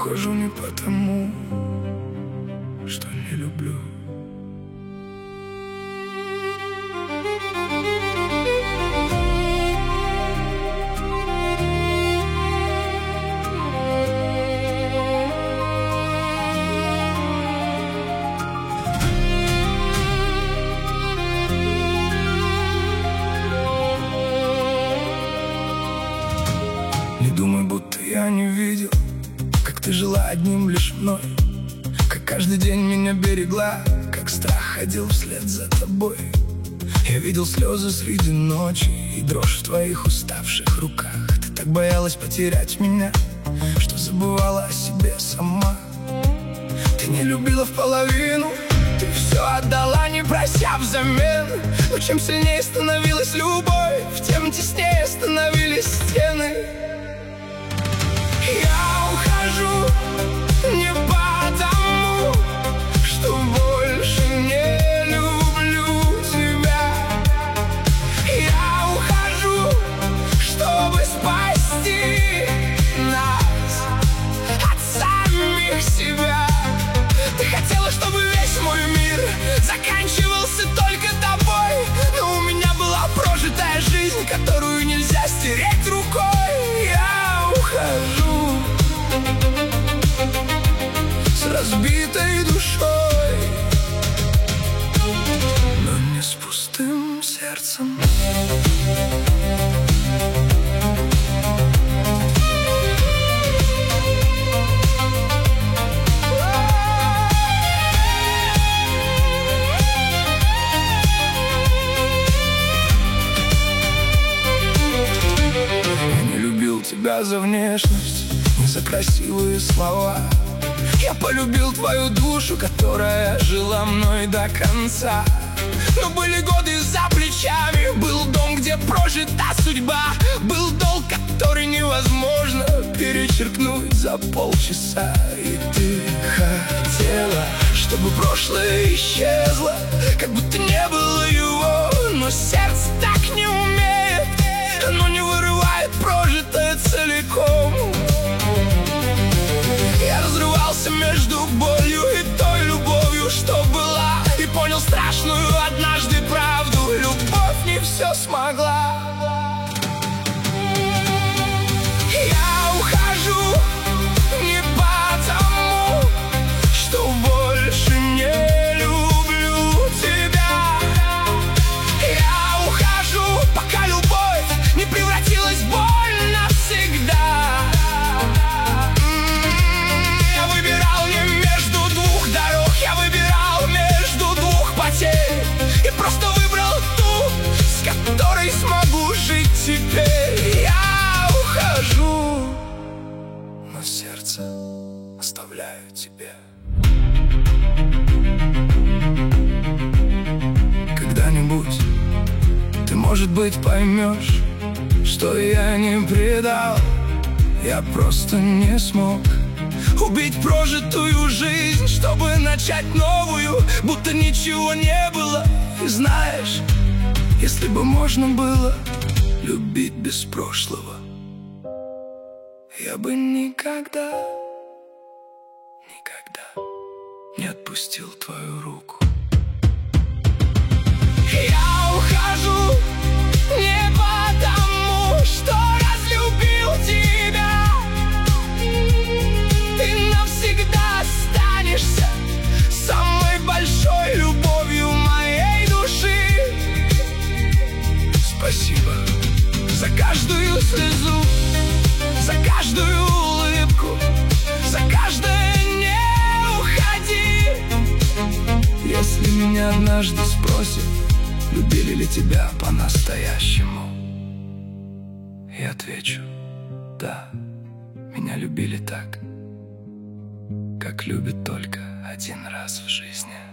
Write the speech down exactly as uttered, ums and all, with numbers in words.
ухожу не потому, что не люблю. Не думай, будто я не видел, как ты жила одним лишь мной, как каждый день меня берегла, как страх ходил вслед за тобой. Я видел слезы среди ночи и дрожь в твоих уставших руках. Ты так боялась потерять меня, что забывала о себе сама. Ты не любила в половину, ты все отдала, не прося взамен. Но чем сильнее становилась любовь, тем теснее становились стены. Я ухожу не потому, что больше не люблю тебя. Я ухожу, чтобы спасти нас от самих себя. Ты хотела, чтобы весь мой мир заканчивался только тобой, но у меня была прожитая жизнь, которую нельзя стереть рукой. Я ухожу с разбитой душой, но не с пустым сердцем. Я не любил тебя за внешность, не за красивые слова. Я полюбил твою душу, которая жила мной до конца. Но были годы за плечами, был дом, где прожита судьба, был долг, который невозможно перечеркнуть за полчаса. И ты хотела, чтобы прошлое исчезло, как будто не было его. Но сердце так не умеет, оно не вырывает прожитое целиком. Я разрывался между болью и той любовью, что была, и понял страшную однажды правду: любовь не все смогла. Я ухожу не потому, что больше не люблю тебя. Я ухожу, пока любовь не превратилась в боль навсегда. И просто выбрал ту, с которой смогу жить теперь. Я ухожу, но сердце оставляю тебе. Когда-нибудь ты, может быть, поймешь, что я не предал. Я просто не смог убить прожитую жизнь, чтобы начать новую, будто ничего не было. И знаешь, если бы можно было любить без прошлого, я бы никогда, никогда не отпустил твою руку. Я ухожу не потому, что разлюбил тебя. Ты навсегда останешься самой большой любовью моей души. Спасибо за каждую слезу, за каждую улыбку, за каждое «не уходи». Если меня однажды спросят, любили ли тебя по-настоящему, я отвечу: да, меня любили так, как любят только один раз в жизни.